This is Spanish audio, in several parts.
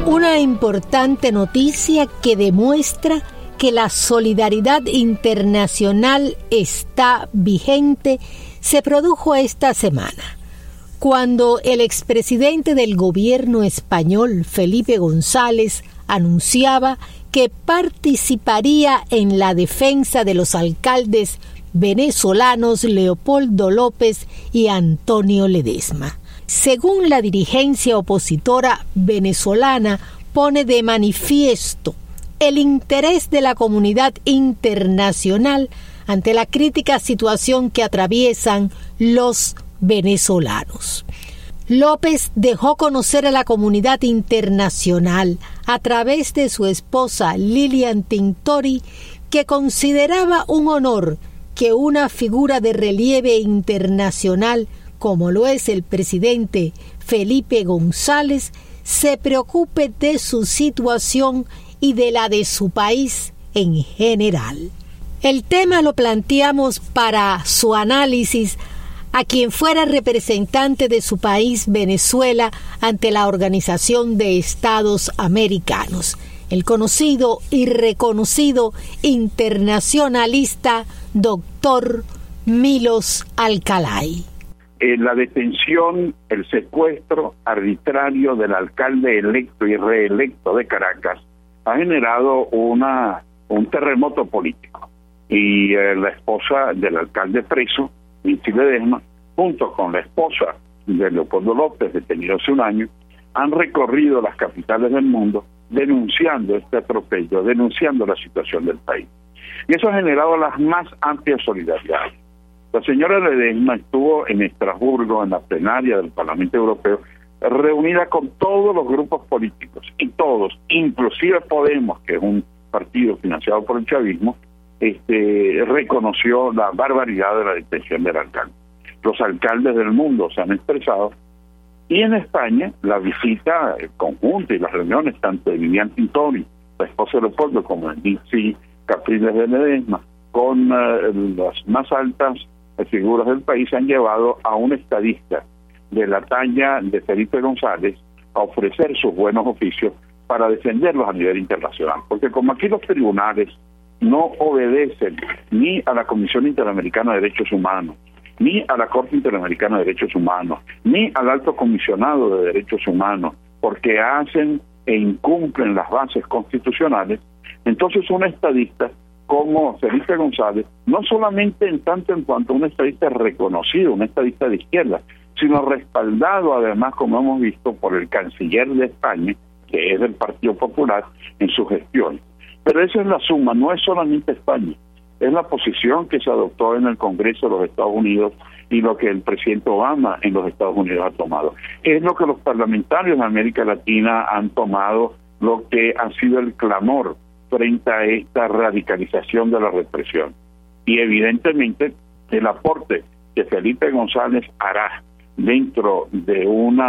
Una importante noticia que demuestra que la solidaridad internacional está vigente se produjo esta semana, cuando el expresidente del gobierno español, Felipe González, anunciaba que participaría en la defensa de los alcaldes venezolanos Leopoldo López y Antonio Ledesma. Según la dirigencia opositora venezolana, pone de manifiesto el interés de la comunidad internacional ante la crítica situación que atraviesan los venezolanos. López dejó conocer a la comunidad internacional a través de su esposa Lilian Tintori que consideraba un honor que una figura de relieve internacional como lo es el presidente Felipe González se preocupe de su situación y de la de su país en general. El tema lo planteamos para su análisis a quien fuera representante de su país, Venezuela, ante la Organización de Estados Americanos, el conocido y reconocido internacionalista doctor Milos Alcalay. La detención, el secuestro arbitrario del alcalde electo y reelecto de Caracas ha generado un terremoto político. Y la esposa del alcalde preso, Mitzi Ledesma, junto con la esposa de Leopoldo López, detenido hace un año, han recorrido las capitales del mundo denunciando este atropello, denunciando la situación del país. Y eso ha generado las más amplias solidaridades. La señora Ledesma estuvo en Estrasburgo, en la plenaria del Parlamento Europeo, reunida con todos los grupos políticos, y todos, inclusive Podemos, que es un partido financiado por el chavismo, reconoció la barbaridad de la detención del alcalde. Los alcaldes del mundo se han expresado, y en España la visita conjunta y las reuniones tanto de Lilian Tintori, la esposa de Leopoldo, como de Mitzi Capriles de Ledesma, con las más altas figuras del país, han llevado a un estadista de la talla de Felipe González a ofrecer sus buenos oficios para defenderlos a nivel internacional. Porque como aquí los tribunales no obedecen ni a la Comisión Interamericana de Derechos Humanos, ni a la Corte Interamericana de Derechos Humanos, ni al Alto Comisionado de Derechos Humanos, porque hacen e incumplen las bases constitucionales, entonces un estadista como Felipe González, no solamente en tanto en cuanto un estadista reconocido, un estadista de izquierda, sino respaldado además, como hemos visto, por el canciller de España, que es del Partido Popular, en su gestión. Pero esa es la suma, no es solamente España, es la posición que se adoptó en el Congreso de los Estados Unidos y lo que el presidente Obama en los Estados Unidos ha tomado. Es lo que los parlamentarios de América Latina han tomado, lo que ha sido el clamor frente a esta radicalización de la represión. Y evidentemente el aporte que Felipe González hará dentro de un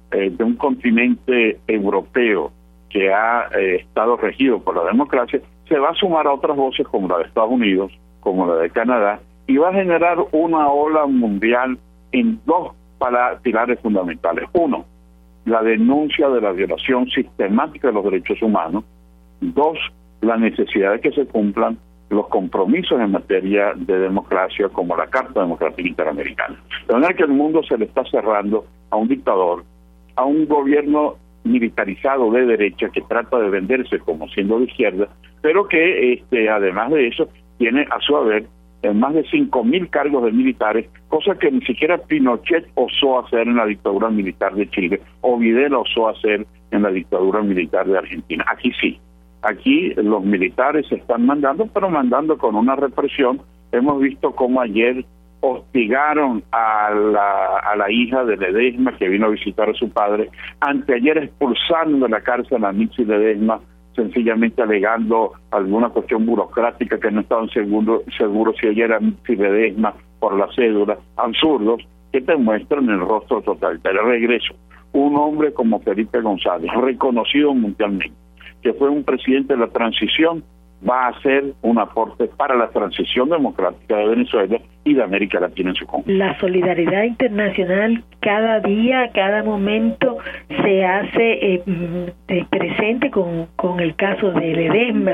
continente europeo que ha estado regido por la democracia, se va a sumar a otras voces como la de Estados Unidos, como la de Canadá, y va a generar una ola mundial en dos pilares fundamentales. Uno, la denuncia de la violación sistemática de los derechos humanos. Dos, la necesidad de que se cumplan los compromisos en materia de democracia como la Carta Democrática Interamericana. De manera que el mundo se le está cerrando a un dictador, a un gobierno militarizado de derecha que trata de venderse como siendo de izquierda, pero que además de eso tiene a su haber más de 5.000 cargos de militares, cosa que ni siquiera Pinochet osó hacer en la dictadura militar de Chile, o Videla osó hacer en la dictadura militar de Argentina. Aquí sí. Aquí los militares se están mandando, pero mandando con una represión. Hemos visto cómo ayer hostigaron a la hija de Ledesma, que vino a visitar a su padre, anteayer expulsaron de la cárcel a Mitzi Ledesma, sencillamente alegando alguna cuestión burocrática que no estaban seguros si ella era Mitzi Ledesma por la cédula, absurdos que te muestran el rostro totalitario. Regreso, un hombre como Felipe González, reconocido mundialmente, que fue un presidente de la transición, va a hacer un aporte para la transición democrática de Venezuela y de América Latina en su conjunto. La solidaridad internacional cada día, cada momento se hace presente Vicente, con el caso de Ledesma.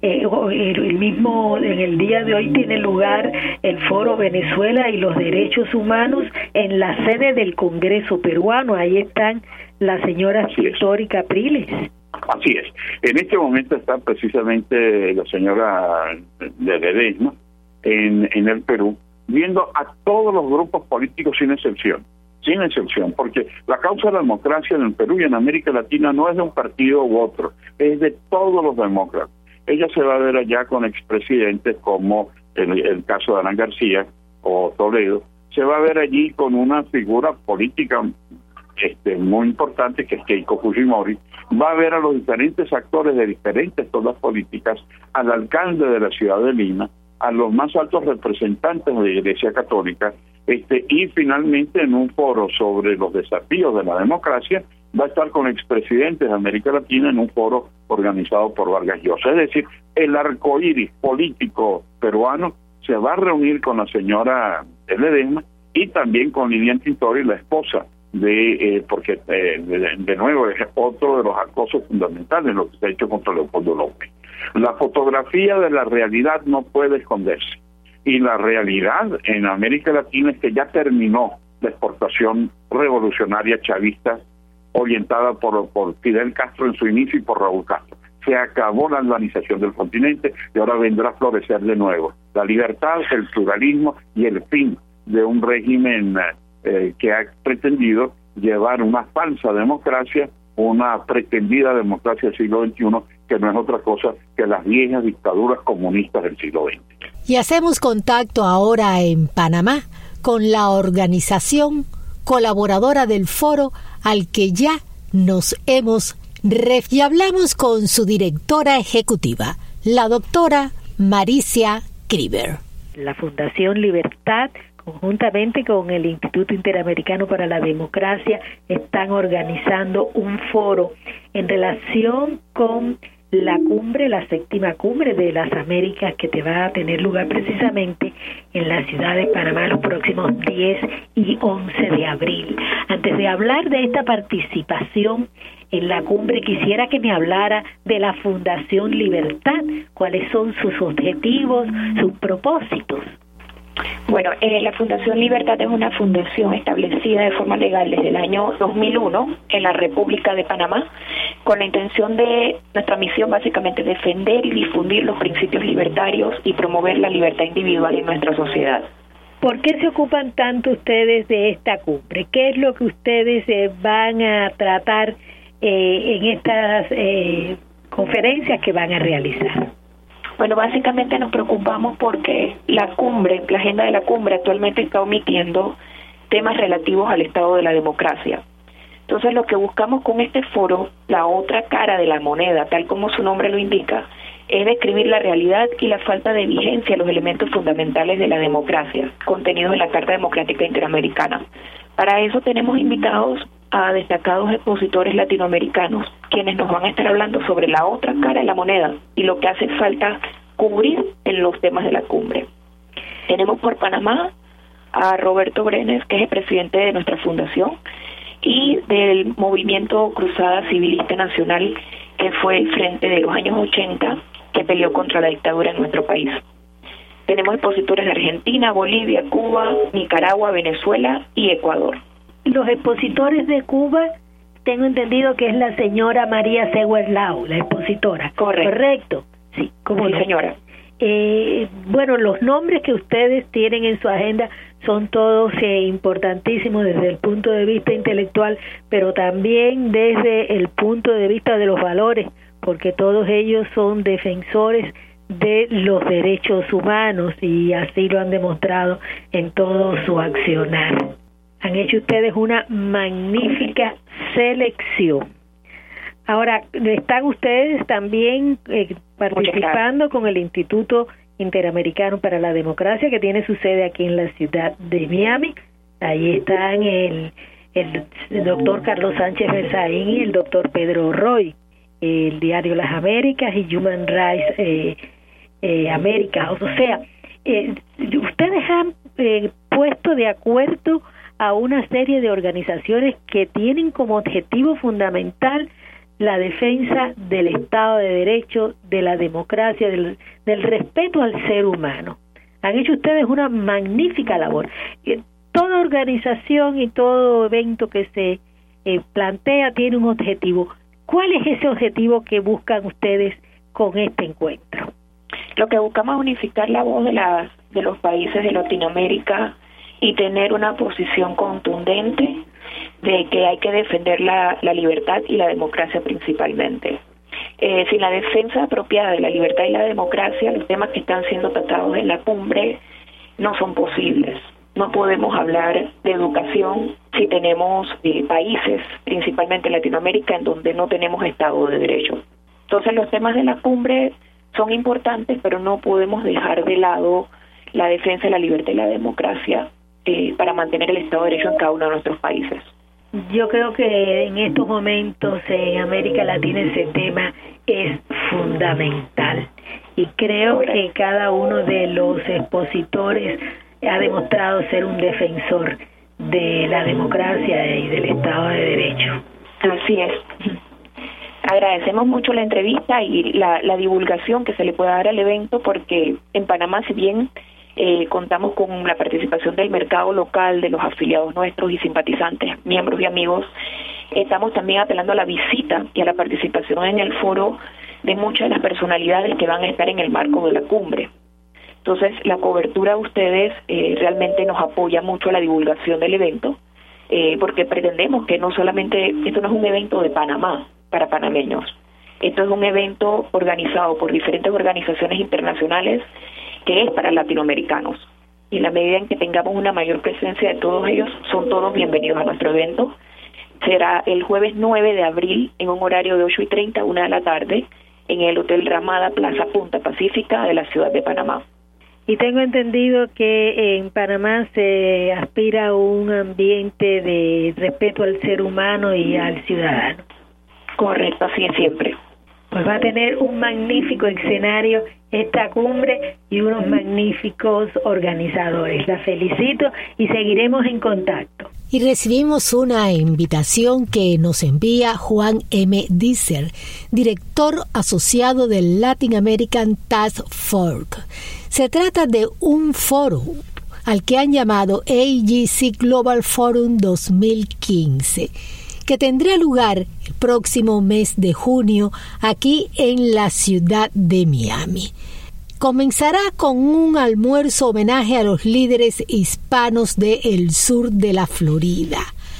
El mismo, en el día de hoy tiene lugar el Foro Venezuela y los Derechos Humanos en la sede del Congreso peruano. Ahí están las señoras Victoria y Capriles. Así es. En este momento está precisamente la señora de Ledesma en el Perú, viendo a todos los grupos políticos sin excepción, porque la causa de la democracia en el Perú y en América Latina no es de un partido u otro, es de todos los demócratas. Ella se va a ver allá con expresidentes como el caso de Alan García o Toledo, se va a ver allí con una figura política muy importante que es Keiko Fujimori, va a ver a los diferentes actores de diferentes todas políticas, al alcalde de la ciudad de Lima, a los más altos representantes de la Iglesia Católica, y finalmente en un foro sobre los desafíos de la democracia va a estar con expresidentes de América Latina en un foro organizado por Vargas Llosa. Es decir, el arcoíris político peruano se va a reunir con la señora Ledesma y también con Lilian Tintori, la esposa porque de nuevo es otro de los acosos fundamentales lo que se ha hecho contra Leopoldo López. La fotografía de la realidad no puede esconderse, y la realidad en América Latina es que ya terminó la exportación revolucionaria chavista orientada por Fidel Castro en su inicio y por Raúl Castro. Se acabó la albanización del continente y ahora vendrá a florecer de nuevo la libertad, el pluralismo y el fin de un régimen que ha pretendido llevar una falsa democracia, una pretendida democracia del siglo XXI, que no es otra cosa que las viejas dictaduras comunistas del siglo XX. Y hacemos contacto ahora en Panamá con la organización colaboradora del foro al que ya nos hemos referido y hablamos con su directora ejecutiva, la doctora Maricia Kriber. La Fundación Libertad, conjuntamente con el Instituto Interamericano para la Democracia, están organizando un foro en relación con la cumbre, la 7ª cumbre de las Américas, que te va a tener lugar precisamente en la ciudad de Panamá los próximos 10 y 11 de abril. Antes de hablar de esta participación en la cumbre, quisiera que me hablara de la Fundación Libertad. ¿Cuáles son sus objetivos, sus propósitos? Bueno, la Fundación Libertad es una fundación establecida de forma legal desde el año 2001 en la República de Panamá, con la intención de, nuestra misión básicamente, defender y difundir los principios libertarios y promover la libertad individual en nuestra sociedad. ¿Por qué se ocupan tanto ustedes de esta cumbre? ¿Qué es lo que ustedes van a tratar en estas conferencias que van a realizar? Bueno, básicamente nos preocupamos porque la agenda de la cumbre actualmente está omitiendo temas relativos al estado de la democracia. Entonces, lo que buscamos con este foro, la otra cara de la moneda, tal como su nombre lo indica, es describir la realidad y la falta de vigencia de los elementos fundamentales de la democracia, contenidos en la Carta Democrática Interamericana. Para eso tenemos invitados a destacados expositores latinoamericanos, quienes nos van a estar hablando sobre la otra cara de la moneda y lo que hace falta cubrir en los temas de la cumbre. Tenemos por Panamá a Roberto Brenes, que es el presidente de nuestra fundación, y del movimiento Cruzada Civilista Nacional, que fue el frente de los años 80, que peleó contra la dictadura en nuestro país. Tenemos expositores de Argentina, Bolivia, Cuba, Nicaragua, Venezuela y Ecuador. Los expositores de Cuba, tengo entendido que es la señora María Seguerlau, la expositora. ¿Correcto? Sí, ¿cómo no? Señora. Bueno, los nombres que ustedes tienen en su agenda son todos importantísimos desde el punto de vista intelectual, pero también desde el punto de vista de los valores, porque todos ellos son defensores de los derechos humanos y así lo han demostrado en todo su accionar. Han hecho ustedes una magnífica selección. Ahora, están ustedes también participando con el Instituto Interamericano para la Democracia, que tiene su sede aquí en la ciudad de Miami. Ahí están el doctor Carlos Sánchez Berzaín y el doctor Pedro Roy, el diario Las Américas y Human Rights América. O sea, ustedes han puesto de acuerdo a una serie de organizaciones que tienen como objetivo fundamental la defensa del Estado de Derecho, de la democracia, del respeto al ser humano. Han hecho ustedes una magnífica labor. Toda organización y todo evento que se plantea tiene un objetivo. ¿Cuál es ese objetivo que buscan ustedes con este encuentro? Lo que buscamos es unificar la voz de los países de Latinoamérica y tener una posición contundente de que hay que defender la libertad y la democracia principalmente. Sin la defensa apropiada de la libertad y la democracia, los temas que están siendo tratados en la cumbre no son posibles. No podemos hablar de educación si tenemos países, principalmente en Latinoamérica, en donde no tenemos Estado de Derecho. Entonces los temas de la cumbre son importantes, pero no podemos dejar de lado la defensa de la libertad y la democracia para mantener el Estado de Derecho en cada uno de nuestros países. Yo creo que en estos momentos en América Latina ese tema es fundamental y creo que cada uno de los expositores ha demostrado ser un defensor de la democracia y del Estado de Derecho. Así es. Agradecemos mucho la entrevista y la divulgación que se le pueda dar al evento, porque en Panamá, si bien contamos con la participación del mercado local, de los afiliados nuestros y simpatizantes, miembros y amigos, estamos también apelando a la visita y a la participación en el foro de muchas de las personalidades que van a estar en el marco de la cumbre. Entonces, la cobertura de ustedes realmente nos apoya mucho a la divulgación del evento, porque pretendemos que no solamente, esto no es un evento de Panamá para panameños, esto es un evento organizado por diferentes organizaciones internacionales que es para latinoamericanos. Y en la medida en que tengamos una mayor presencia de todos ellos, son todos bienvenidos a nuestro evento. Será el jueves 9 de abril en un horario de 8:30 a 1 de la tarde en el Hotel Ramada Plaza Punta Pacífica de la ciudad de Panamá. Y tengo entendido que en Panamá se aspira a un ambiente de respeto al ser humano y al ciudadano. Correcto, así es siempre. Pues va a tener un magnífico escenario esta cumbre y unos magníficos organizadores. La felicito y seguiremos en contacto. Y recibimos una invitación que nos envía Juan M. Disser, director asociado del Latin American Task Force. Se trata de un foro al que han llamado AGC Global Forum 2015, que tendrá lugar el próximo mes de junio aquí en la ciudad de Miami. Comenzará con un almuerzo homenaje a los líderes hispanos del sur de la Florida,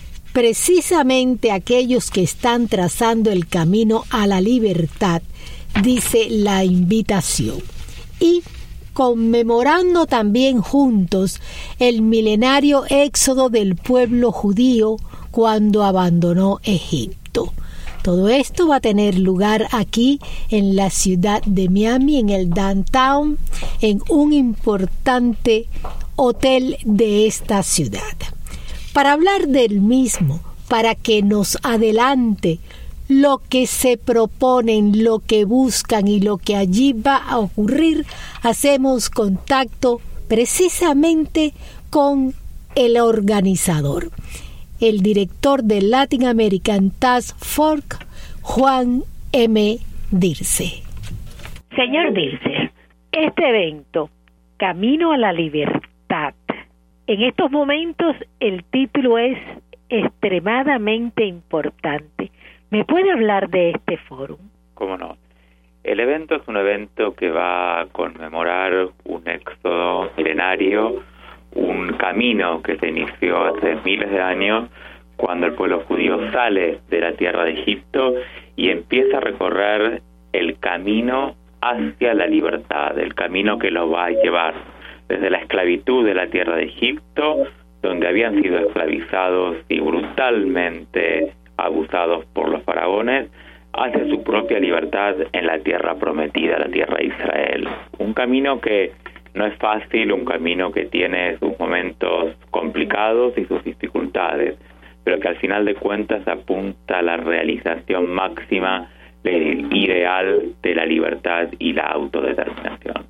precisamente aquellos que están trazando el camino a la libertad, dice la invitación, y conmemorando también juntos el milenario éxodo del pueblo judío cuando abandonó Egipto. Todo esto va a tener lugar aquí en la ciudad de Miami, en el downtown, en un importante hotel de esta ciudad. Para hablar del mismo, para que nos adelante lo que se proponen, lo que buscan y lo que allí va a ocurrir, hacemos contacto precisamente con el organizador, el director del Latin American Task Force, Juan M. Dirce. Señor Dirce, este evento, Camino a la Libertad, en estos momentos el título es extremadamente importante. ¿Me puede hablar de este foro? ¿Cómo no? El evento es un evento que va a conmemorar un éxodo milenario, un camino que se inició hace miles de años cuando el pueblo judío sale de la tierra de Egipto y empieza a recorrer el camino hacia la libertad, el camino que los va a llevar desde la esclavitud de la tierra de Egipto, donde habían sido esclavizados y brutalmente abusados por los faraones, hacia su propia libertad en la tierra prometida, la tierra de Israel. Un camino que no es fácil, un camino que tiene sus momentos complicados y sus dificultades, pero que al final de cuentas apunta a la realización máxima del ideal de la libertad y la autodeterminación.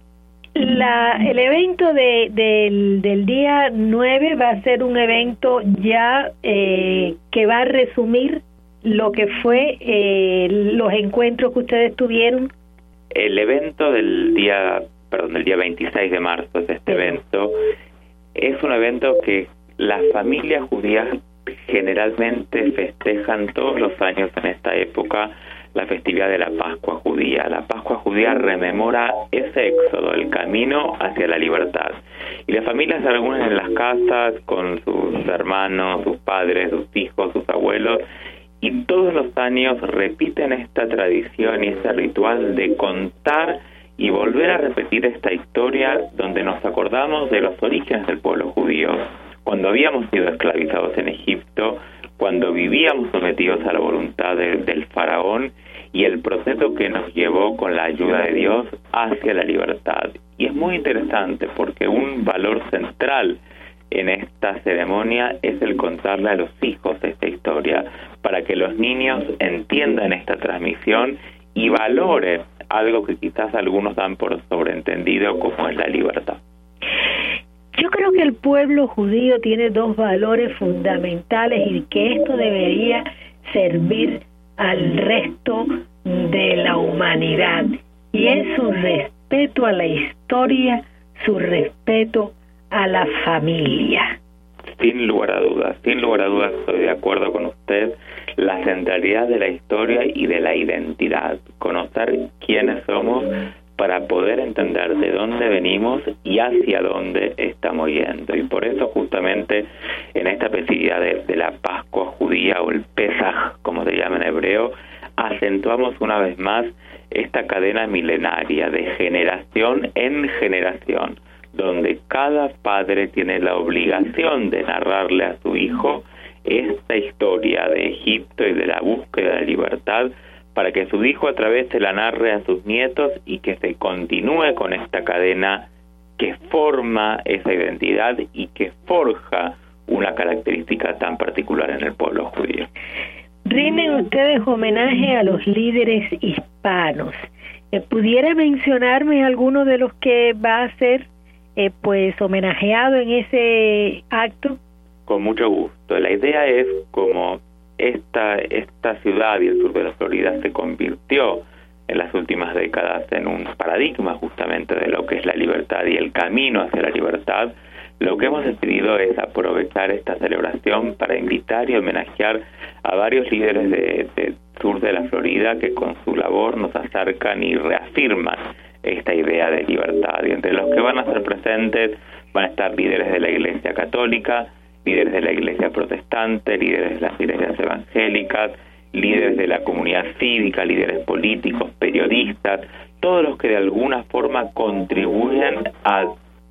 El evento del día 9 va a ser un evento ya que va a resumir lo que fue los encuentros que ustedes tuvieron? El evento del día 26 de marzo es este evento. Es un evento que las familias judías generalmente festejan todos los años en esta época, la festividad de la Pascua judía. La Pascua judía rememora ese éxodo, el camino hacia la libertad. Y las familias se reúnen en las casas con sus hermanos, sus padres, sus hijos, sus abuelos, y todos los años repiten esta tradición y este ritual de contar y volver a repetir esta historia donde nos acordamos de los orígenes del pueblo judío, cuando habíamos sido esclavizados en Egipto, cuando vivíamos sometidos a la voluntad del faraón, y el proceso que nos llevó con la ayuda de Dios hacia la libertad. Y es muy interesante porque un valor central en esta ceremonia es el contarle a los hijos esta historia, para que los niños entiendan esta transmisión y valoren algo que quizás algunos dan por sobreentendido, como es la libertad. Yo creo que el pueblo judío tiene dos valores fundamentales y que esto debería servir al resto de la humanidad, y es su respeto a la historia, su respeto a la familia. Sin lugar a dudas estoy de acuerdo con usted. La centralidad de la historia y de la identidad, conocer quiénes somos para poder entender de dónde venimos y hacia dónde estamos yendo. Y por eso justamente en esta festividad de la Pascua judía, o el Pesaj, como se llama en hebreo, acentuamos una vez más esta cadena milenaria de generación en generación, donde cada padre tiene la obligación de narrarle a su hijo esta historia de Egipto y de la búsqueda de libertad, para que su hijo a través se la narre a sus nietos y que se continúe con esta cadena que forma esa identidad y que forja una característica tan particular en el pueblo judío. Rinden ustedes homenaje a los líderes hispanos. ¿Pudiera mencionarme alguno de los que va a ser homenajeado en ese acto? Con mucho gusto. La idea es, como esta ciudad y el sur de la Florida se convirtió en las últimas décadas en un paradigma justamente de lo que es la libertad y el camino hacia la libertad, lo que hemos decidido es aprovechar esta celebración para invitar y homenajear a varios líderes del sur de la Florida que con su labor nos acercan y reafirman esta idea de libertad. Y entre los que van a ser presentes van a estar líderes de la Iglesia Católica, líderes de la Iglesia Protestante, líderes de las iglesias evangélicas, líderes de la comunidad cívica, líderes políticos, periodistas, todos los que de alguna forma contribuyen a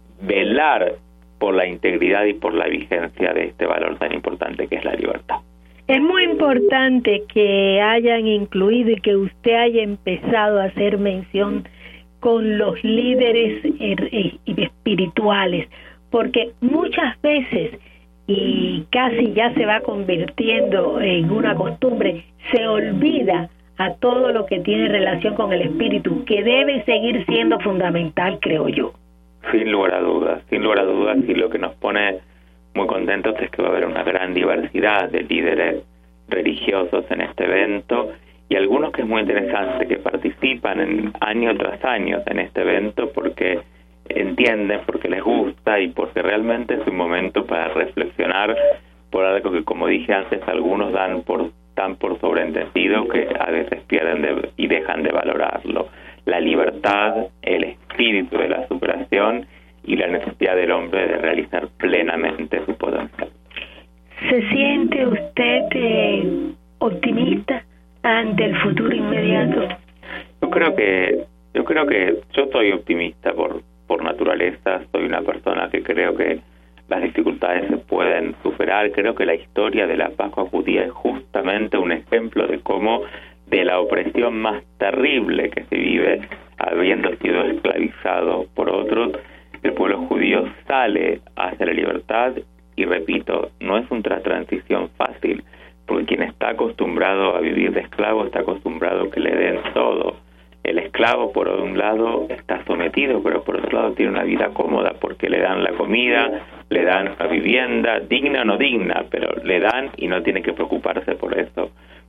velar por la integridad y por la vigencia de este valor tan importante que es la libertad. Es muy importante que hayan incluido y que usted haya empezado a hacer mención con los líderes espirituales, porque muchas veces, y casi ya se va convirtiendo en una costumbre, se olvida a todo lo que tiene relación con el espíritu, que debe seguir siendo fundamental, creo yo. Sin lugar a dudas, y lo que nos pone muy contentos es que va a haber una gran diversidad de líderes religiosos en este evento, y algunos que es muy interesante, que participan año tras año en este evento porque entienden, porque les gusta y porque realmente es un momento para reflexionar por algo que, como dije antes, algunos dan por sobreentendido que a veces pierden y dejan de valorarlo. La libertad, el espíritu de la superación y la necesidad del hombre de realizar plenamente su potencial. ¿Se siente usted optimista ante el futuro inmediato? Yo creo que yo soy optimista por naturaleza. Soy una persona que creo que las dificultades se pueden superar. Creo que la historia de la Pascua judía es justamente un ejemplo de cómo, de la opresión más terrible que se vive, habiendo sido esclavizado por otros, el pueblo judío sale hacia la libertad. Y repito, no es una transición fácil, porque quien está acostumbrado a vivir de esclavo está acostumbrado a que le den todo. El esclavo, por un lado, está sometido, pero por otro lado tiene una vida cómoda, porque le dan la comida, le dan una vivienda, digna o no digna, pero le dan y no tiene que preocuparse por eso.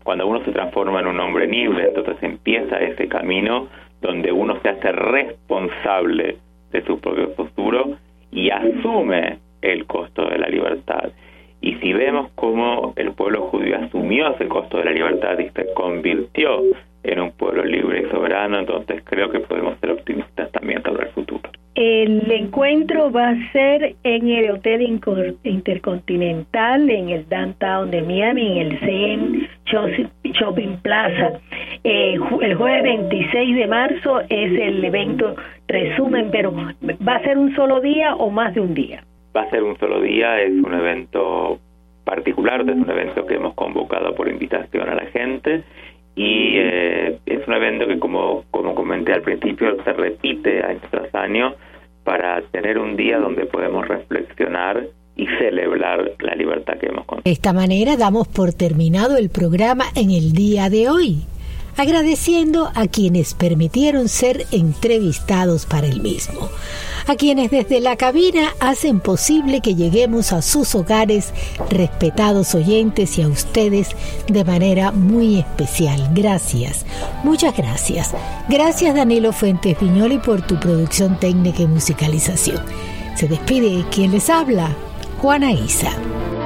cuando uno se transforma en un hombre libre, entonces empieza ese camino donde uno se hace responsable de su propio futuro y asume el costo de la libertad. Y si vemos cómo el pueblo judío asumió ese costo de la libertad y se convirtió en un pueblo libre y soberano, entonces creo que podemos ser optimistas también sobre el futuro. El encuentro va a ser en el Hotel Intercontinental, en el Downtown de Miami, en el CN Shopping Plaza. El jueves 26 de marzo es el evento resumen, pero ¿va a ser un solo día o más de un día? Va a ser un solo día, es un evento particular, es un evento que hemos convocado por invitación a la gente y es un evento que, como comenté al principio, se repite año tras año para tener un día donde podemos reflexionar y celebrar la libertad que hemos conseguido. De esta manera damos por terminado el programa en el día de hoy, agradeciendo a quienes permitieron ser entrevistados para el mismo, a quienes desde la cabina hacen posible que lleguemos a sus hogares, respetados oyentes, y a ustedes de manera muy especial. Gracias, muchas gracias. Gracias, Danilo Fuentes Viñoli, por tu producción técnica y musicalización. Se despide quien les habla, Juana Isa.